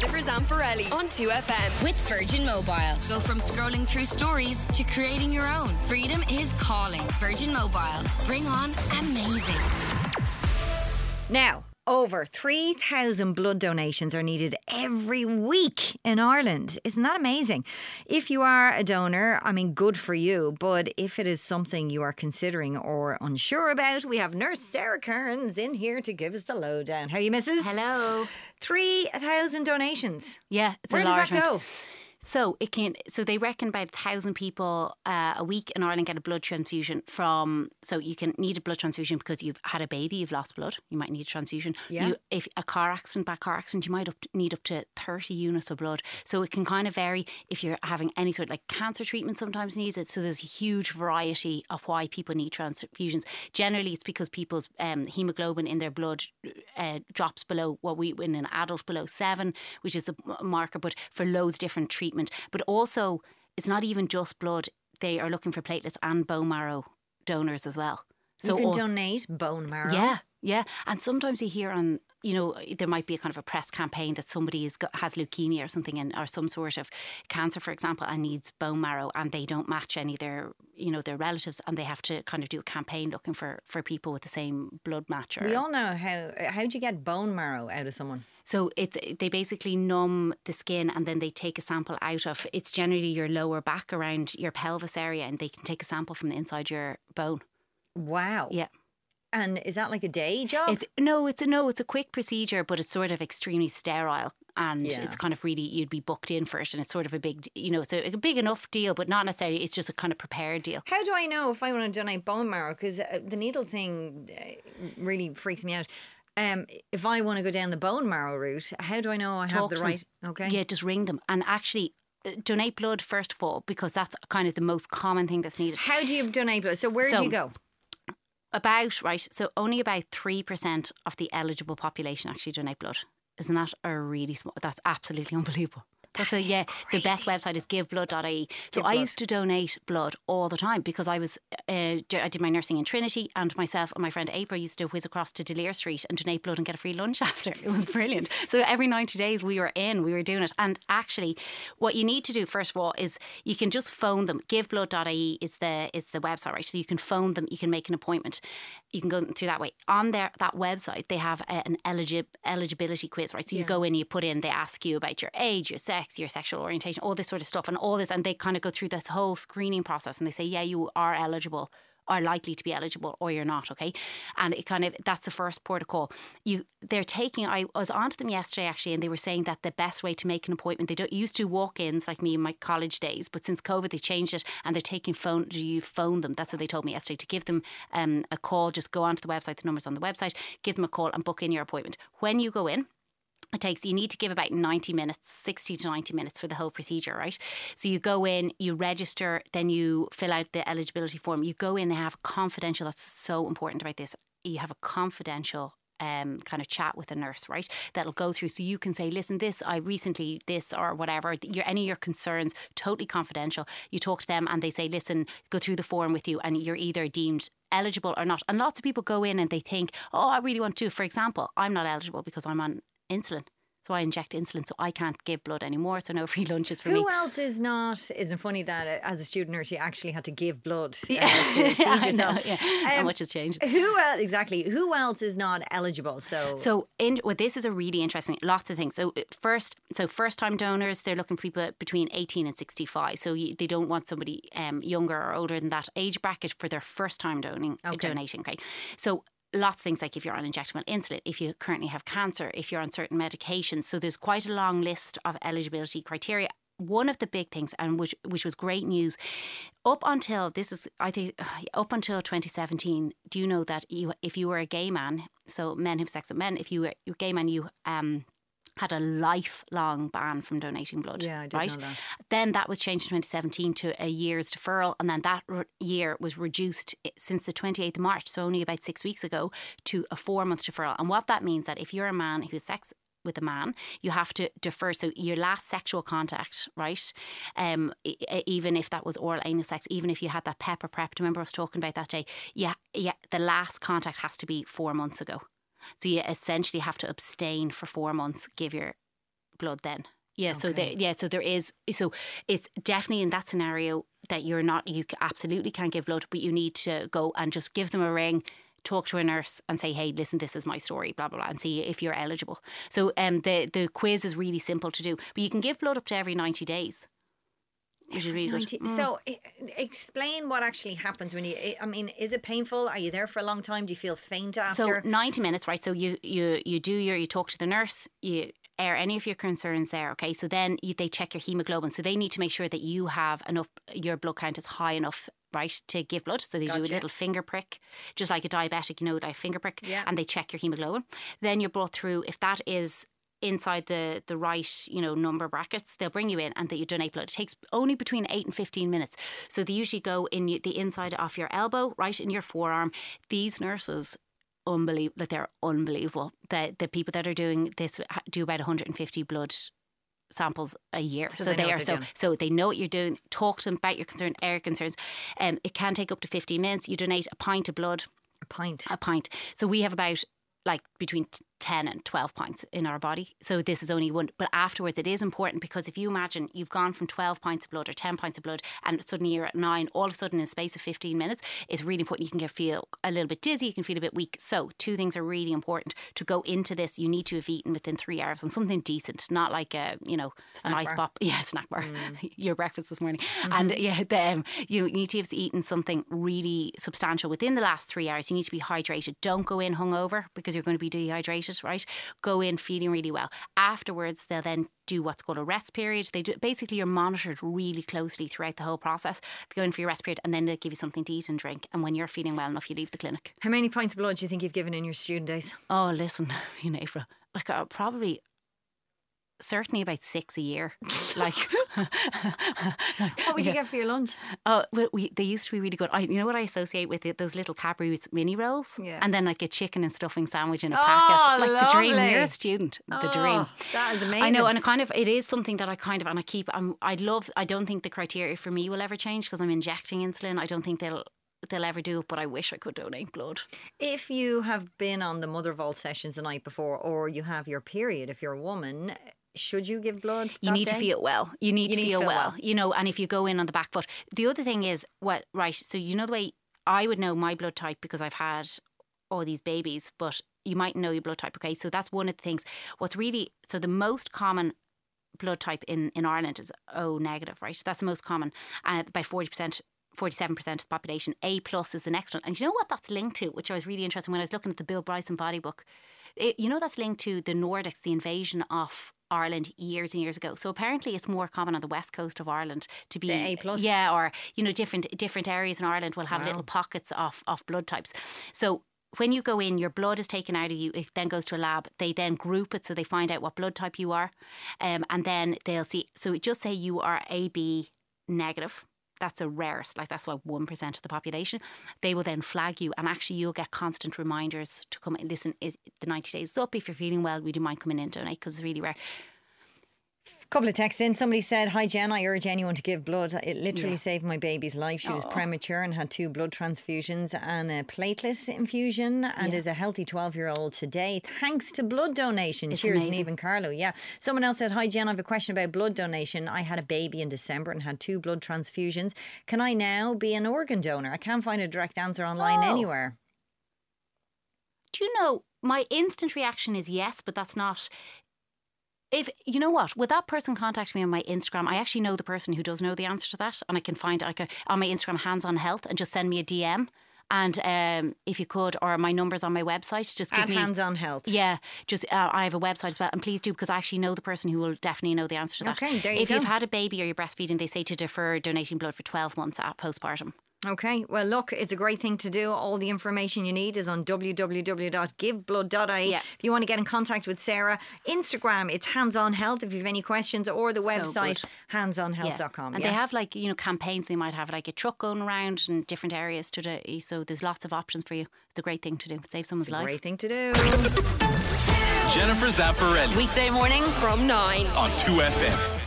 Evers and Pirelli on 2FM. With Virgin Mobile. Go from scrolling through stories to creating your own. Freedom is calling. Virgin Mobile. Bring on amazing. Now, over 3,000 blood donations are needed every week in Ireland. Isn't that amazing? If you are a donor, I mean, good for you. But if it is something you are considering or unsure about, we have Nurse Sarah Kearns in here to give us the lowdown. How are you, Mrs.? Hello. 3,000 donations. Yeah, it's Where a does large that go? amount. So they reckon about 1,000 people a week in Ireland get a blood transfusion from. So you can need a blood transfusion because you've had a baby, you've lost blood. You might need a transfusion. Yeah. If a car accident, you might need up to 30 units of blood. So it can kind of vary if you're having any sort of like cancer treatment. Sometimes needs it. So there's a huge variety of why people need transfusions. Generally, it's because people's hemoglobin in their blood drops below in an adult below 7, which is the marker. But for loads of different treatment. But also, it's not even just blood. They are looking for platelets and bone marrow donors as well. So you can donate bone marrow. Yeah. And sometimes you hear on, there might be a kind of a press campaign that somebody has leukemia or something, or some sort of cancer, for example, and needs bone marrow, and they don't match any of their relatives, and they have to kind of do a campaign looking for people with the same blood match. We all know how do you get bone marrow out of someone? So they basically numb the skin and then they take a sample out of, it's generally your lower back around your pelvis area, and they can take a sample from the inside your bone. Wow. Yeah. And is that like a day job? It's a quick procedure, but it's sort of extremely sterile, and it's kind of really, you'd be booked in for it, and it's sort of a big, it's a big enough deal, but not necessarily, it's just a kind of prepared deal. How do I know if I want to donate bone marrow? Because the needle thing really freaks me out. If I want to go down the bone marrow route, how do I know I have the right? Okay. Yeah, just ring them and actually donate blood first of all, because that's kind of the most common thing that's needed. How do you donate blood? So where do you go? So only about 3% of the eligible population actually donate blood. Isn't that a really small? That's absolutely unbelievable. The best website is giveblood.ie. So I used to donate blood all the time because I did my nursing in Trinity, and myself and my friend April used to whiz across to Delir Street and donate blood and get a free lunch after. It was brilliant. So every 90 days we were doing it. And actually what you need to do first of all is you can just phone them. Giveblood.ie is the website, right? So you can phone them, you can make an appointment. You can go through that way. On that website, they have an eligibility quiz, right? So you go in, you put in, they ask you about your age, your sex, your sexual orientation, all this sort of stuff, and they kind of go through this whole screening process, and they say, yeah, you are eligible, are likely to be eligible, or you're not, okay? And it kind of, that's the first port of call. I was on to them yesterday actually, and they were saying that the best way to make an appointment, used to walk-ins like me in my college days, but since COVID they changed it, and they're taking you phone them. That's what they told me yesterday, to give them a call. Just go onto the website, the number's on the website, give them a call and book in your appointment. When you go in, you need to give about 90 minutes, 60 to 90 minutes for the whole procedure, right? So you go in, you register, then you fill out the eligibility form. You go in and have a confidential, that's so important about this, you have a confidential kind of chat with a nurse, right? That'll go through, so you can say, listen, this or whatever, any of your concerns, totally confidential. You talk to them and they say, listen, go through the form with you, and you're either deemed eligible or not. And lots of people go in and they think, oh, I really want to. For example, I'm not eligible because I'm on insulin. So I inject insulin, so I can't give blood anymore. So no free lunches for me. Who else is not? Isn't it funny that as a student nurse you actually had to give blood to feed yourself? I know, how much has changed. Who else is not eligible? This is a really interesting. Lots of things. So first time donors, they're looking for people between 18 and 65. So they don't want somebody younger or older than that age bracket for their first time donating. Okay. So lots of things, like if you're on injectable insulin, if you currently have cancer, if you're on certain medications. So there's quite a long list of eligibility criteria. One of the big things, and which was great news, up until 2017, do you know that if you were a gay man, so men have sex with men, if you were a gay man, you had a lifelong ban from donating blood. Yeah, I did know that. Then that was changed in 2017 to a year's deferral, and then that year was reduced since the 28th of March, so only about 6 weeks ago, to a 4-month deferral. And what that means, that if you're a man who has sex with a man, you have to defer. So your last sexual contact, right? Even if that was oral anal sex, even if you had that pepper prep, remember I was talking about that day? Yeah, the last contact has to be 4 months ago. So you essentially have to abstain for 4 months, give your blood then. Yeah, so there is. So it's definitely in that scenario that you absolutely can't give blood, but you need to go and just give them a ring, talk to a nurse and say, hey, listen, this is my story, blah, blah, blah, and see if you're eligible. So the quiz is really simple to do, but you can give blood up to every 90 days. Which is really good. So explain what actually happens when is it painful? Are you there for a long time? Do you feel faint after? So 90 minutes, right? So you talk to the nurse, you air any of your concerns there, okay? So then they check your hemoglobin. So they need to make sure that you have enough, your blood count is high enough, right, to give blood. So they do a little finger prick, just like a diabetic, like finger prick, and they check your hemoglobin. Then you're brought through, if that is inside the right, number brackets, they'll bring you in and that you donate blood. It takes only between 8 and 15 minutes. So they usually go in the inside of your elbow, right in your forearm. These nurses, they're unbelievable. The people that are doing this do about 150 blood samples a year. So they know what you're doing. Talk to them about your concerns. It can take up to 15 minutes. You donate a pint of blood. A pint. So we have about between 10 and 12 pints in our body. So this is only one. But afterwards, it is important because if you imagine you've gone from 12 pints of blood or 10 pints of blood and suddenly you're at 9, all of a sudden in a space of 15 minutes, it's really important. You can feel a little bit dizzy, you can feel a bit weak. So 2 things are really important. To go into this, you need to have eaten within 3 hours and something decent, not like an ice pop. Yeah, snack bar. Your breakfast this morning. And you need to have eaten something really substantial within the last 3 hours. You need to be hydrated. Don't go in hungover because you're going to be dehydrated, right? Go in feeling really well. Afterwards, they'll then do what's called a rest period. Basically, you're monitored really closely throughout the whole process. They go in for your rest period and then they'll give you something to eat and drink. And when you're feeling well enough, you leave the clinic. How many pints of blood do you think you've given in your student days? Oh, listen, April, probably certainly about 6 a year. What would you get for your lunch? Oh, they used to be really good. You know what I associate with it? Those little Cadbury mini rolls, and then like a chicken and stuffing sandwich in a packet, like lovely. The dream. You're a student, the dream. That is amazing. I know, and it is something that I love. I don't think the criteria for me will ever change because I'm injecting insulin. I don't think they'll ever do it, but I wish I could donate blood. If you have been on the Mother Vault sessions the night before, or you have your period, if you're a woman, should you give blood? You need to feel well. You need to feel well. And if you go in on the back foot. The other thing is, so the way I would know my blood type because I've had all these babies, but you might know your blood type, okay? So that's one of the things. So the most common blood type in Ireland is O negative, right? That's the most common. About 47% of the population. A plus is the next one. And you know what that's linked to, which I was really interested in when I was looking at the Bill Bryson body book? That's linked to the Nordics, the invasion of Ireland years and years ago. So apparently it's more common on the west coast of Ireland to be the A plus. Yeah, or different areas in Ireland will have little pockets of blood types. So when you go in, your blood is taken out of you. It then goes to a lab. They then group it so they find out what blood type you are, and then they'll see. So just say you are AB negative. That's the rarest, that's why 1% of the population. They will then flag you and actually you'll get constant reminders to come and listen, the 90 days is up. If you're feeling well, would you mind coming in and donate because it's really rare. Couple of texts in. Somebody said, hi Jen, I urge anyone to give blood. It literally saved my baby's life. She was premature and had 2 blood transfusions and a platelet infusion and is a healthy 12-year-old today thanks to blood donation. It's Cheers, amazing. Neve and Carlo. Yeah. Someone else said, hi Jen, I have a question about blood donation. I had a baby in December and had 2 blood transfusions. Can I now be an organ donor? I can't find a direct answer online anywhere. Do you know, my instant reaction is yes, but that's not... If you know what, would that person contact me on my Instagram? I actually know the person who does know the answer to that, and I can find on my Instagram Hands on Health and just send me a DM. And if you could, or my number's on my website, just give me Hands on Health. Yeah, just I have a website as well, and please do because I actually know the person who will definitely know the answer to that. Okay, there you go. If you've had a baby or you're breastfeeding, they say to defer donating blood for 12 months at postpartum. Okay, well look, it's a great thing to do. All the information you need is on www.giveblood.ie. If you want to get in contact with Sarah, Instagram, it's Hands on Health if you have any questions, or the website handsonhealth.com. And they have campaigns. They might have a truck going around in different areas today, so there's lots of options for you. It's a great thing to do. Save someone's life. Great thing to do. Jennifer Zamparelli. Weekday morning from 9 on 2FM.